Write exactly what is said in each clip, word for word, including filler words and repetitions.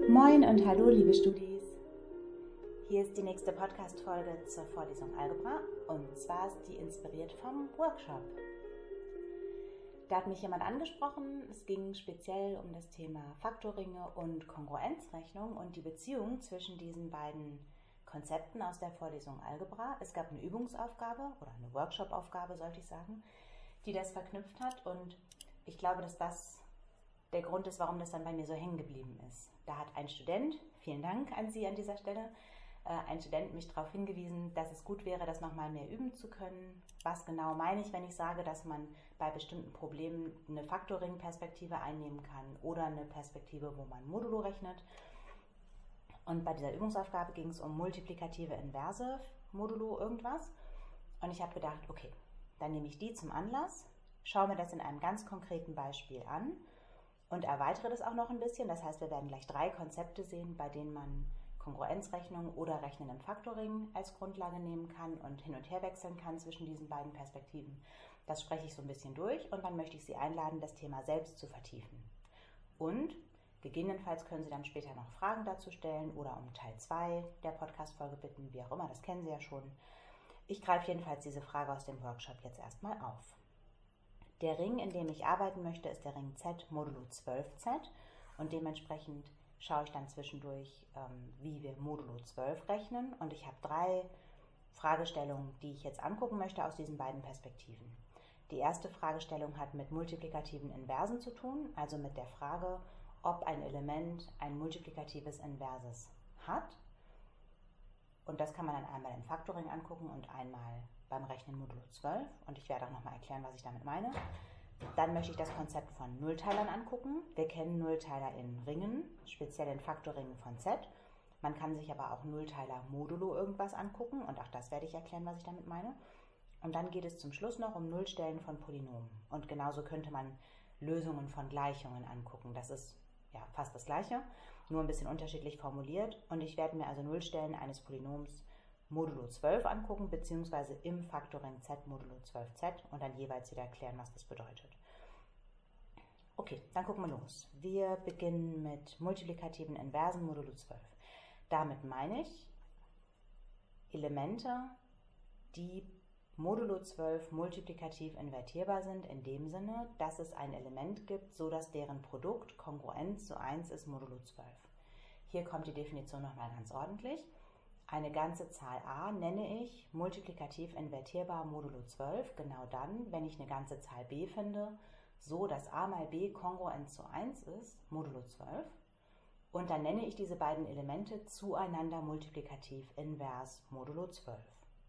Moin und hallo liebe Studis. Hier ist die nächste Podcast-Folge zur Vorlesung Algebra und zwar ist die inspiriert vom Workshop. Da hat mich jemand angesprochen, es ging speziell um das Thema Faktorringe und Kongruenzrechnung und die Beziehung zwischen diesen beiden Konzepten aus der Vorlesung Algebra. Es gab eine Übungsaufgabe oder eine Workshop-Aufgabe, sollte ich sagen, die das verknüpft hat und ich glaube, dass das der Grund ist, warum das dann bei mir so hängen geblieben ist. Da hat ein Student, vielen Dank an Sie an dieser Stelle, ein Student mich darauf hingewiesen, dass es gut wäre, das nochmal mehr üben zu können. Was genau meine ich, wenn ich sage, dass man bei bestimmten Problemen eine Faktoring-Perspektive einnehmen kann oder eine Perspektive, wo man Modulo rechnet. Und bei dieser Übungsaufgabe ging es um multiplikative Inverse, Modulo irgendwas. Und ich habe gedacht, okay, dann nehme ich die zum Anlass, schaue mir das in einem ganz konkreten Beispiel an und erweitere das auch noch ein bisschen. Das heißt, wir werden gleich drei Konzepte sehen, bei denen man Kongruenzrechnung oder Rechnen im Faktoring als Grundlage nehmen kann und hin und her wechseln kann zwischen diesen beiden Perspektiven. Das spreche ich so ein bisschen durch und dann möchte ich Sie einladen, das Thema selbst zu vertiefen. Und gegebenenfalls können Sie dann später noch Fragen dazu stellen oder um Teil zwei der Podcast-Folge bitten, wie auch immer, das kennen Sie ja schon. Ich greife jedenfalls diese Frage aus dem Workshop jetzt erstmal auf. Der Ring, in dem ich arbeiten möchte, ist der Ring Z modulo zwölf Z und dementsprechend schaue ich dann zwischendurch, ähm, wie wir modulo zwölf rechnen und ich habe drei Fragestellungen, die ich jetzt angucken möchte aus diesen beiden Perspektiven. Die erste Fragestellung hat mit multiplikativen Inversen zu tun, also mit der Frage, ob ein Element ein multiplikatives Inverses hat. Und das kann man dann einmal im Faktoring angucken und einmal beim Rechnen modulo zwölf. Und ich werde auch nochmal erklären, was ich damit meine. Dann möchte ich das Konzept von Nullteilern angucken. Wir kennen Nullteiler in Ringen, speziell in Faktorringen von Z. Man kann sich aber auch Nullteiler modulo irgendwas angucken und auch das werde ich erklären, was ich damit meine. Und dann geht es zum Schluss noch um Nullstellen von Polynomen. Und genauso könnte man Lösungen von Gleichungen angucken. Das ist ja fast das Gleiche, nur ein bisschen unterschiedlich formuliert. Und ich werde mir also Nullstellen eines Polynoms modulo zwölf angucken, beziehungsweise im Faktoring Z modulo zwölf Z und dann jeweils wieder erklären, was das bedeutet. Okay, dann gucken wir los. Wir beginnen mit multiplikativen Inversen modulo zwölf. Damit meine ich Elemente, die modulo zwölf multiplikativ invertierbar sind, in dem Sinne, dass es ein Element gibt, so dass deren Produkt kongruent zu eins ist modulo zwölf. Hier kommt die Definition nochmal ganz ordentlich. Eine ganze Zahl a nenne ich multiplikativ invertierbar modulo zwölf, genau dann, wenn ich eine ganze Zahl b finde, so dass a mal b kongruent zu eins ist, modulo zwölf. Und dann nenne ich diese beiden Elemente zueinander multiplikativ invers modulo zwölf.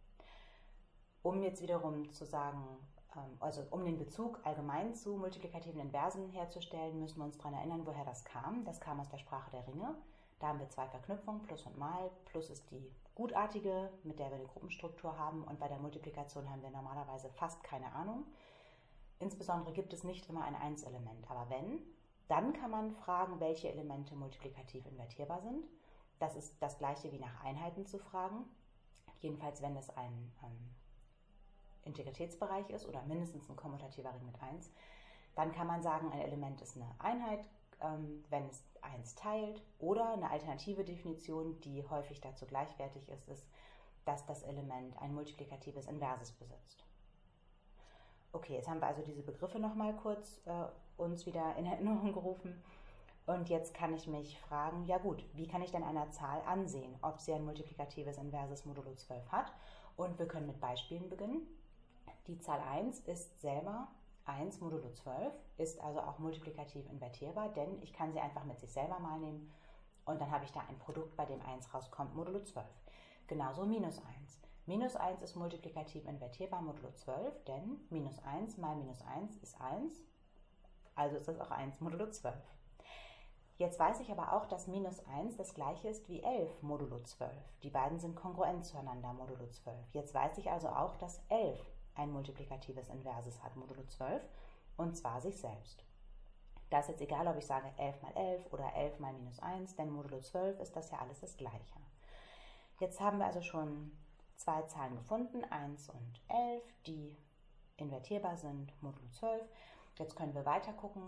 Um jetzt wiederum zu sagen, also um den Bezug allgemein zu multiplikativen Inversen herzustellen, müssen wir uns daran erinnern, woher das kam. Das kam aus der Sprache der Ringe. Da haben wir zwei Verknüpfungen, Plus und Mal. Plus ist die gutartige, mit der wir eine Gruppenstruktur haben. Und bei der Multiplikation haben wir normalerweise fast keine Ahnung. Insbesondere gibt es nicht immer ein Eins-Element. Aber wenn, dann kann man fragen, welche Elemente multiplikativ invertierbar sind. Das ist das gleiche wie nach Einheiten zu fragen. Jedenfalls, wenn es ein ähm, Integritätsbereich ist oder mindestens ein kommutativer Ring mit eins. Dann kann man sagen, ein Element ist eine Einheit, wenn es eins teilt, oder eine alternative Definition, die häufig dazu gleichwertig ist, ist, dass das Element ein multiplikatives Inverses besitzt. Okay, jetzt haben wir also diese Begriffe nochmal kurz äh, uns wieder in Erinnerung gerufen und jetzt kann ich mich fragen, ja gut, wie kann ich denn einer Zahl ansehen, ob sie ein multiplikatives Inverses modulo zwölf hat? Und wir können mit Beispielen beginnen. Die Zahl eins ist selber eins modulo zwölf, ist also auch multiplikativ invertierbar, denn ich kann sie einfach mit sich selber mal nehmen und dann habe ich da ein Produkt, bei dem eins rauskommt, modulo zwölf. Genauso minus eins. Minus eins ist multiplikativ invertierbar modulo zwölf, denn minus eins mal minus eins ist eins, also ist das auch eins modulo zwölf. Jetzt weiß ich aber auch, dass minus eins das gleiche ist wie elf modulo zwölf. Die beiden sind kongruent zueinander modulo zwölf. Jetzt weiß ich also auch, dass elf ein multiplikatives Inverses hat, modulo zwölf, und zwar sich selbst. Da ist jetzt egal, ob ich sage elf mal elf oder elf mal minus eins, denn modulo zwölf ist das ja alles das Gleiche. Jetzt haben wir also schon zwei Zahlen gefunden, eins und elf, die invertierbar sind, modulo zwölf. Jetzt können wir weiter gucken,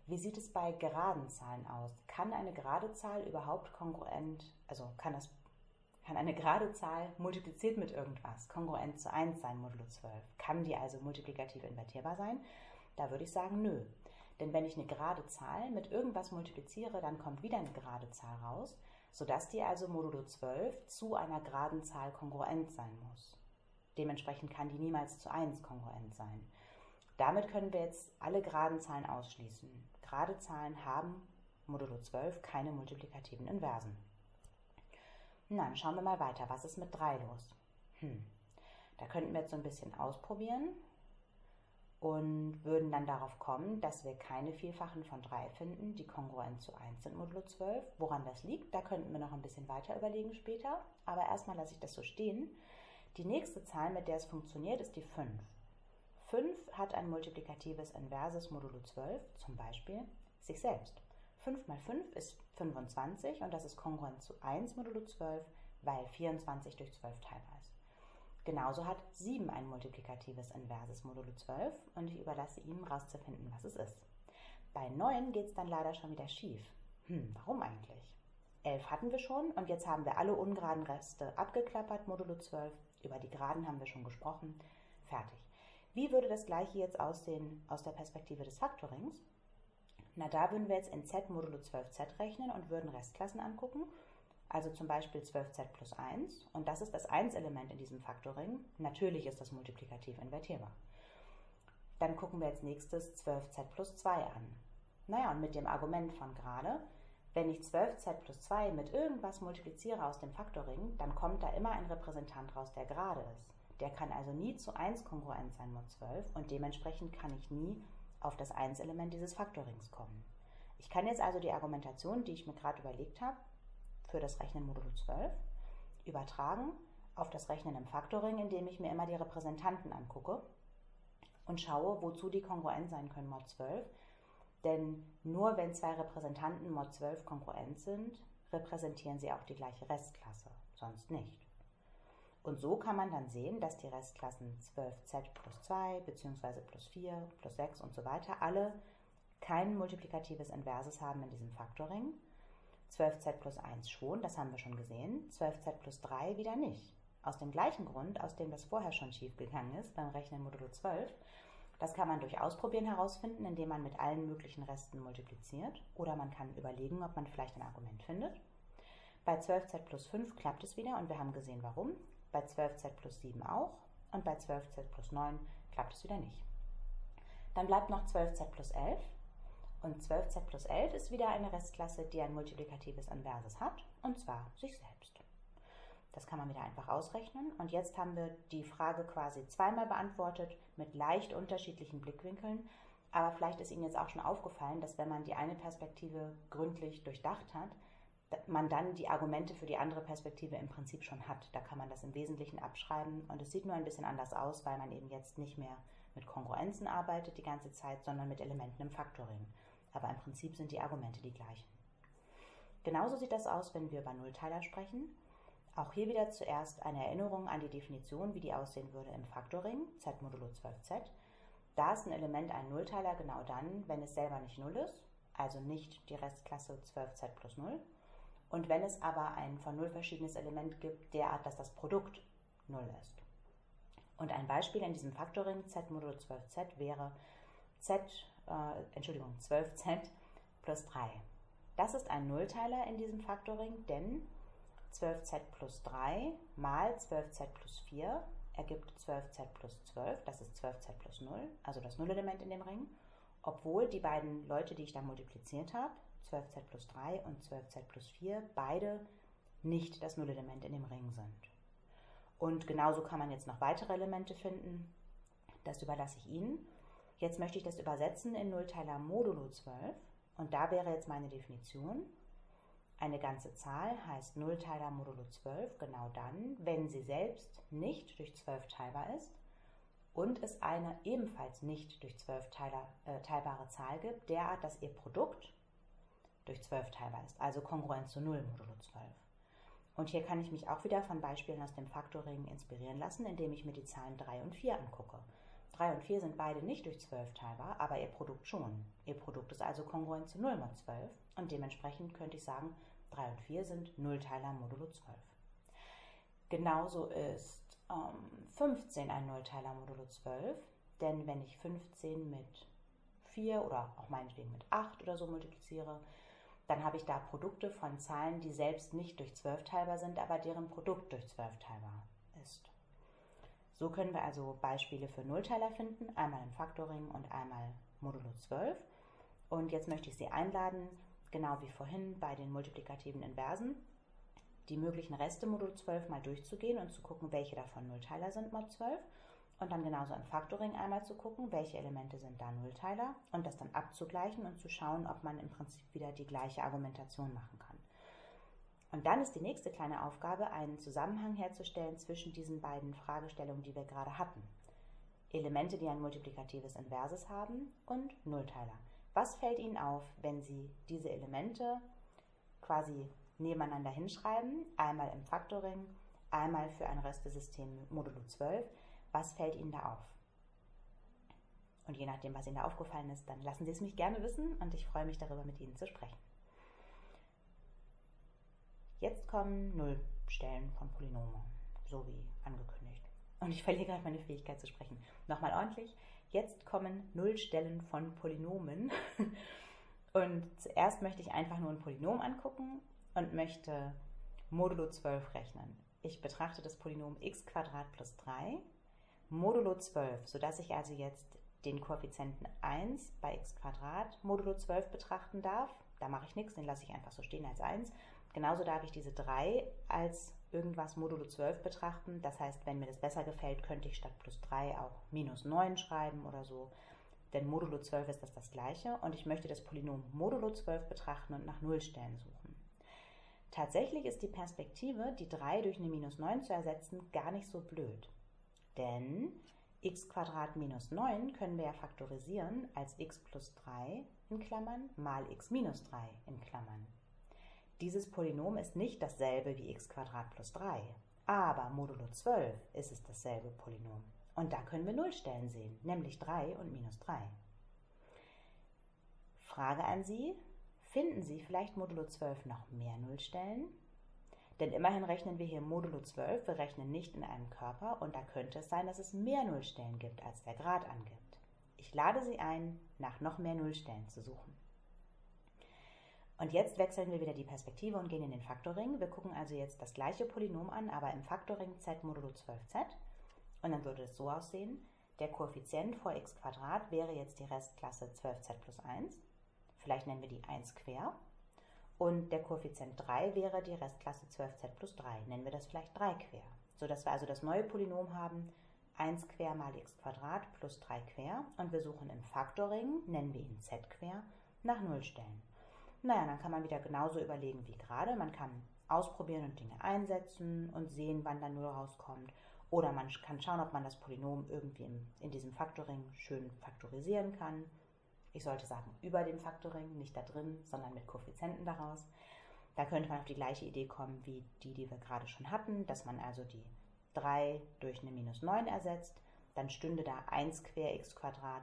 Wie sieht es bei geraden Zahlen aus? Kann eine gerade Zahl überhaupt kongruent, also kann, das, kann eine gerade Zahl multipliziert mit irgendwas kongruent zu eins sein, modulo zwölf? Kann die also multiplikativ invertierbar sein? Da würde ich sagen, nö. Denn wenn ich eine gerade Zahl mit irgendwas multipliziere, dann kommt wieder eine gerade Zahl raus, sodass die also modulo zwölf zu einer geraden Zahl kongruent sein muss. Dementsprechend kann die niemals zu eins kongruent sein. Damit können wir jetzt alle geraden Zahlen ausschließen. Gerade Zahlen haben modulo zwölf keine multiplikativen Inversen. Na, dann schauen wir mal weiter. Was ist mit drei los? Hm. Da könnten wir jetzt so ein bisschen ausprobieren und würden dann darauf kommen, dass wir keine Vielfachen von drei finden, die kongruent zu eins sind, modulo zwölf. Woran das liegt, da könnten wir noch ein bisschen weiter überlegen später. Aber erstmal lasse ich das so stehen. Die nächste Zahl, mit der es funktioniert, ist die fünf. fünf hat ein multiplikatives Inverses modulo zwölf, zum Beispiel sich selbst. fünf mal fünf ist fünfundzwanzig und das ist kongruent zu eins modulo zwölf, weil vierundzwanzig durch zwölf teilbar ist. Genauso hat sieben ein multiplikatives Inverses modulo zwölf und ich überlasse ihm herauszufinden, was es ist. Bei neun geht es dann leider schon wieder schief. Hm, warum eigentlich? elf hatten wir schon und jetzt haben wir alle ungeraden Reste abgeklappert, modulo zwölf. Über die Geraden haben wir schon gesprochen. Fertig. Wie würde das gleiche jetzt aussehen aus der Perspektive des Faktorings? Na, da würden wir jetzt in z modulo zwölf z rechnen und würden Restklassen angucken. Also zum Beispiel zwölf z plus eins. Und das ist das eins-Element in diesem Faktoring. Natürlich ist das multiplikativ invertierbar. Dann gucken wir als nächstes zwölf z plus zwei an. Naja, und mit dem Argument von gerade, wenn ich zwölf z plus zwei mit irgendwas multipliziere aus dem Faktoring, dann kommt da immer ein Repräsentant raus, der gerade ist. Der kann also nie zu eins kongruent sein mod zwölf und dementsprechend kann ich nie auf das eins-Element dieses Faktorings kommen. Ich kann jetzt also die Argumentation, die ich mir gerade überlegt habe, für das Rechnen modulo zwölf, übertragen auf das Rechnen im Faktoring, indem ich mir immer die Repräsentanten angucke und schaue, wozu die kongruent sein können mod zwölf. Denn nur wenn zwei Repräsentanten mod zwölf kongruent sind, repräsentieren sie auch die gleiche Restklasse, sonst nicht. Und so kann man dann sehen, dass die Restklassen zwölf z plus zwei bzw. plus vier, plus sechs und so weiter alle kein multiplikatives Inverses haben in diesem Faktoring. zwölf z plus eins schon, das haben wir schon gesehen, zwölf z plus drei wieder nicht. Aus dem gleichen Grund, aus dem das vorher schon schief gegangen ist beim Rechnen modulo zwölf. Das kann man durch Ausprobieren herausfinden, indem man mit allen möglichen Resten multipliziert. Oder man kann überlegen, ob man vielleicht ein Argument findet. Bei zwölf z plus fünf klappt es wieder und wir haben gesehen, warum. Bei zwölf z plus sieben auch und bei zwölf z plus neun klappt es wieder nicht. Dann bleibt noch zwölf z plus elf und zwölf z plus elf ist wieder eine Restklasse, die ein multiplikatives Inverses hat, und zwar sich selbst. Das kann man wieder einfach ausrechnen und jetzt haben wir die Frage quasi zweimal beantwortet mit leicht unterschiedlichen Blickwinkeln, aber vielleicht ist Ihnen jetzt auch schon aufgefallen, dass wenn man die eine Perspektive gründlich durchdacht hat, man dann die Argumente für die andere Perspektive im Prinzip schon hat. Da kann man das im Wesentlichen abschreiben und es sieht nur ein bisschen anders aus, weil man eben jetzt nicht mehr mit Kongruenzen arbeitet die ganze Zeit, sondern mit Elementen im Faktoring. Aber im Prinzip sind die Argumente die gleichen. Genauso sieht das aus, wenn wir über Nullteiler sprechen. Auch hier wieder zuerst eine Erinnerung an die Definition, wie die aussehen würde im Faktoring, z modulo zwölf z. Da ist ein Element ein Nullteiler genau dann, wenn es selber nicht null ist, also nicht die Restklasse zwölf z plus null. Und wenn es aber ein von null verschiedenes Element gibt, derart, dass das Produkt null ist. Und ein Beispiel in diesem Faktoring z modulo zwölf z wäre z, äh, Entschuldigung, zwölf z plus drei. Das ist ein Nullteiler in diesem Faktoring, denn zwölf z plus drei mal zwölf z plus vier ergibt zwölf z plus zwölf, das ist zwölf z plus null, also das Nullelement in dem Ring, obwohl die beiden Leute, die ich da multipliziert habe, zwölf z plus drei und zwölf z plus vier, beide nicht das Nullelement in dem Ring sind. Und genauso kann man jetzt noch weitere Elemente finden, das überlasse ich Ihnen. Jetzt möchte ich das übersetzen in Nullteiler modulo zwölf und da wäre jetzt meine Definition: Eine ganze Zahl heißt Nullteiler modulo zwölf genau dann, wenn sie selbst nicht durch zwölf teilbar ist und es eine ebenfalls nicht durch zwölf Teiler, äh, teilbare Zahl gibt, derart, dass ihr Produkt durch zwölf teilbar ist, also kongruent zu null modulo zwölf. Und hier kann ich mich auch wieder von Beispielen aus dem Faktoring inspirieren lassen, indem ich mir die Zahlen drei und vier angucke. drei und vier sind beide nicht durch zwölf teilbar, aber ihr Produkt schon. Ihr Produkt ist also kongruent zu null mod zwölf und dementsprechend könnte ich sagen, drei und vier sind Nullteiler modulo zwölf. Genauso ist ähm, fünfzehn ein Nullteiler modulo zwölf, denn wenn ich fünfzehn mit vier oder auch meinetwegen mit acht oder so multipliziere, dann habe ich da Produkte von Zahlen, die selbst nicht durch zwölf teilbar sind, aber deren Produkt durch zwölf teilbar ist. So können wir also Beispiele für Nullteiler finden, einmal im Faktoring und einmal modulo zwölf. Und jetzt möchte ich Sie einladen, genau wie vorhin bei den multiplikativen Inversen, die möglichen Reste modulo zwölf mal durchzugehen und zu gucken, welche davon Nullteiler sind mod zwölf. Und dann genauso im Faktoring einmal zu gucken, welche Elemente sind da Nullteiler und das dann abzugleichen und zu schauen, ob man im Prinzip wieder die gleiche Argumentation machen kann. Und dann ist die nächste kleine Aufgabe, einen Zusammenhang herzustellen zwischen diesen beiden Fragestellungen, die wir gerade hatten. Elemente, die ein multiplikatives Inverses haben und Nullteiler. Was fällt Ihnen auf, wenn Sie diese Elemente quasi nebeneinander hinschreiben, einmal im Faktoring, einmal für ein Restesystem modulo zwölf, was fällt Ihnen da auf? Und je nachdem, was Ihnen da aufgefallen ist, dann lassen Sie es mich gerne wissen und ich freue mich darüber, mit Ihnen zu sprechen. Jetzt kommen Nullstellen von Polynomen, so wie angekündigt. Und ich verliere gerade meine Fähigkeit zu sprechen. Nochmal ordentlich. Jetzt kommen Nullstellen von Polynomen. Und zuerst möchte ich einfach nur ein Polynom angucken und möchte modulo zwölf rechnen. Ich betrachte das Polynom x plus drei modulo zwölf, sodass ich also jetzt den Koeffizienten eins bei x modulo zwölf betrachten darf. Da mache ich nichts, den lasse ich einfach so stehen als eins. Genauso darf ich diese drei als irgendwas modulo zwölf betrachten. Das heißt, wenn mir das besser gefällt, könnte ich statt plus drei auch minus neun schreiben oder so. Denn modulo zwölf ist das das gleiche und ich möchte das Polynom modulo zwölf betrachten und nach Nullstellen suchen. Tatsächlich ist die Perspektive, die drei durch eine minus neun zu ersetzen, gar nicht so blöd. Denn x minus neun können wir ja faktorisieren als x plus drei in Klammern mal x minus drei in Klammern. Dieses Polynom ist nicht dasselbe wie x plus drei, aber modulo zwölf ist es dasselbe Polynom. Und da können wir Nullstellen sehen, nämlich drei und minus drei. Frage an Sie, finden Sie vielleicht modulo zwölf noch mehr Nullstellen? Denn immerhin rechnen wir hier modulo zwölf, wir rechnen nicht in einem Körper und da könnte es sein, dass es mehr Nullstellen gibt, als der Grad angibt. Ich lade Sie ein, nach noch mehr Nullstellen zu suchen. Und jetzt wechseln wir wieder die Perspektive und gehen in den Faktoring. Wir gucken also jetzt das gleiche Polynom an, aber im Faktoring z modulo zwölf z. Und dann würde es so aussehen, der Koeffizient vor x wäre jetzt die Restklasse zwölf z plus eins. Vielleicht nennen wir die eins quer. Und der Koeffizient drei wäre die Restklasse zwölf z plus drei. Nennen wir das vielleicht drei quer. Sodass wir also das neue Polynom haben, eins quer mal x plus drei quer. Und wir suchen im Faktoring, nennen wir ihn z quer, nach Nullstellen. Naja, dann kann man wieder genauso überlegen wie gerade. Man kann ausprobieren und Dinge einsetzen und sehen, wann da null rauskommt. Oder man kann schauen, ob man das Polynom irgendwie in, in diesem Faktoring schön faktorisieren kann. Ich sollte sagen, über dem Faktoring, nicht da drin, sondern mit Koeffizienten daraus. Da könnte man auf die gleiche Idee kommen wie die, die wir gerade schon hatten, dass man also die drei durch eine minus neun ersetzt. Dann stünde da eins quer x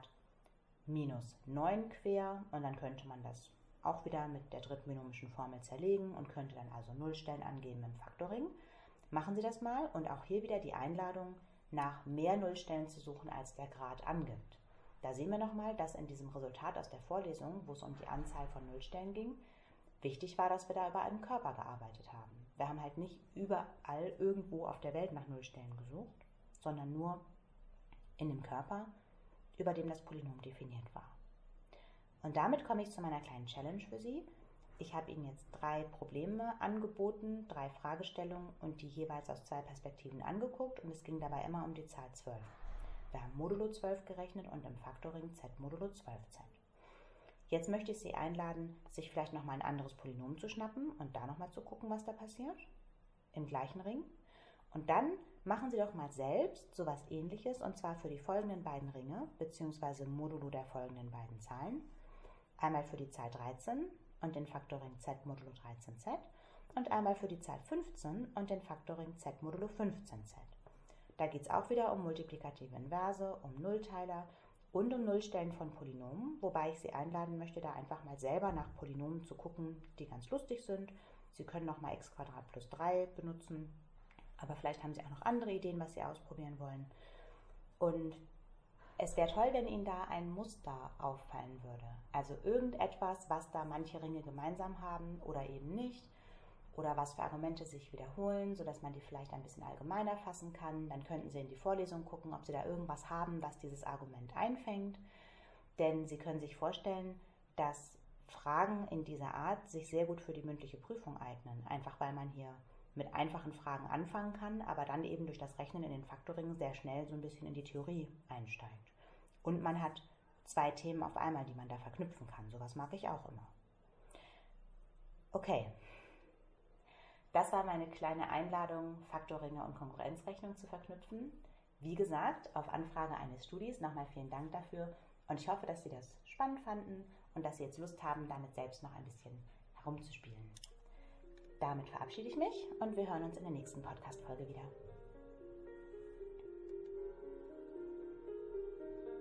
minus neun quer und dann könnte man das auch wieder mit der dritten binomischen Formel zerlegen und könnte dann also Nullstellen angeben im Faktoring. Machen Sie das mal und auch hier wieder die Einladung, nach mehr Nullstellen zu suchen, als der Grad angibt. Da sehen wir nochmal, dass in diesem Resultat aus der Vorlesung, wo es um die Anzahl von Nullstellen ging, wichtig war, dass wir da über einen Körper gearbeitet haben. Wir haben halt nicht überall irgendwo auf der Welt nach Nullstellen gesucht, sondern nur in dem Körper, über dem das Polynom definiert war. Und damit komme ich zu meiner kleinen Challenge für Sie. Ich habe Ihnen jetzt drei Probleme angeboten, drei Fragestellungen und die jeweils aus zwei Perspektiven angeguckt und es ging dabei immer um die Zahl zwölf. Wir haben modulo zwölf gerechnet und im Faktoring z modulo zwölf z. Jetzt möchte ich Sie einladen, sich vielleicht nochmal ein anderes Polynom zu schnappen und da nochmal zu gucken, was da passiert, im gleichen Ring. Und dann machen Sie doch mal selbst sowas Ähnliches und zwar für die folgenden beiden Ringe bzw. Modulo der folgenden beiden Zahlen. Einmal für die Zahl dreizehn und den Faktoring z modulo dreizehn z und einmal für die Zahl fünfzehn und den Faktoring z modulo fünfzehn z. Da geht es auch wieder um multiplikative Inverse, um Nullteiler und um Nullstellen von Polynomen, wobei ich Sie einladen möchte, da einfach mal selber nach Polynomen zu gucken, die ganz lustig sind. Sie können nochmal x Quadrat plus drei benutzen, aber vielleicht haben Sie auch noch andere Ideen, was Sie ausprobieren wollen. Und es wäre toll, wenn Ihnen da ein Muster auffallen würde. Also irgendetwas, was da manche Ringe gemeinsam haben oder eben nicht. Oder was für Argumente sich wiederholen, sodass man die vielleicht ein bisschen allgemeiner fassen kann. Dann könnten Sie in die Vorlesung gucken, ob Sie da irgendwas haben, was dieses Argument einfängt. Denn Sie können sich vorstellen, dass Fragen in dieser Art sich sehr gut für die mündliche Prüfung eignen. Einfach weil man hier mit einfachen Fragen anfangen kann, aber dann eben durch das Rechnen in den Faktorringen sehr schnell so ein bisschen in die Theorie einsteigt. Und man hat zwei Themen auf einmal, die man da verknüpfen kann. Sowas mag ich auch immer. Okay. Das war meine kleine Einladung, Faktorringe und Konkurrenzrechnung zu verknüpfen. Wie gesagt, auf Anfrage eines Studis, nochmal vielen Dank dafür. Und ich hoffe, dass Sie das spannend fanden und dass Sie jetzt Lust haben, damit selbst noch ein bisschen herumzuspielen. Damit verabschiede ich mich und wir hören uns in der nächsten Podcast-Folge wieder.